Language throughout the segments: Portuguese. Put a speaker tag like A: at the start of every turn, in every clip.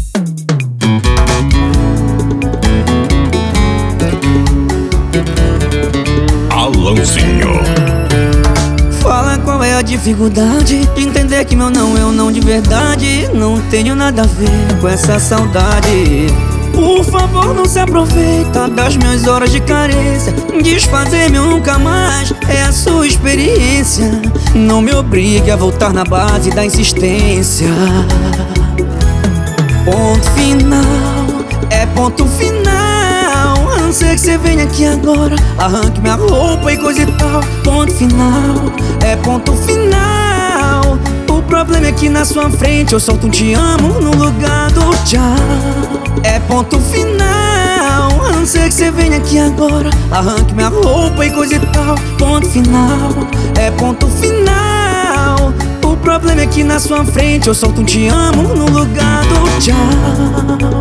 A: Alanzinho.
B: Fala qual é a dificuldade de entender que meu não é um não de verdade. Não tenho nada a ver com essa saudade. Por favor, não se aproveita das minhas horas de carência. Desfazer-me nunca mais é a sua experiência. Não me obrigue a voltar na base da insistência. Ponto final, é ponto final. A não ser que você venha aqui agora, arranque minha roupa e coisa e tal. Ponto final, é ponto final. O problema é que na sua frente eu solto um te amo no lugar do tchau. É ponto final, a não ser que você venha aqui agora, arranque minha roupa e coisa e tal. Ponto final, é ponto final. O problema é que na sua frente eu solto um te amo no lugar do tchau.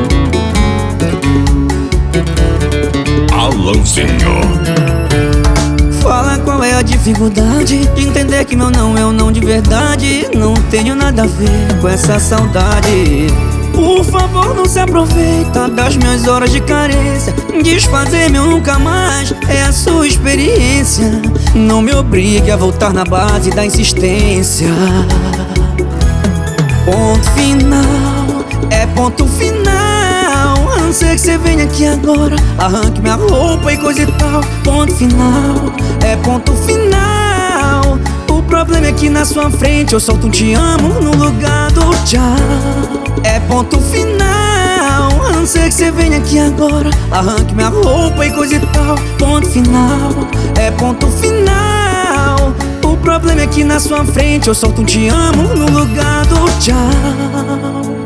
A: Alanzinho.
B: Fala qual é a dificuldade de entender que meu não é um não de verdade. Não tenho nada a ver com essa saudade. Por favor, não se aproveita das minhas horas de carência. Desfazer-me nunca mais é a sua experiência. Não me obrigue a voltar na base da insistência. Ponto final, é ponto final. A não ser que você venha aqui agora, arranque minha roupa e coisa e tal. Ponto final, é ponto final. O problema é que na sua frente eu solto um te amo no lugar do tchau. É ponto final, a não ser que você venha aqui agora, arranque minha roupa e coisa e tal. Ponto final, é ponto final. O problema é que na sua frente eu solto um te amo no lugar do tchau.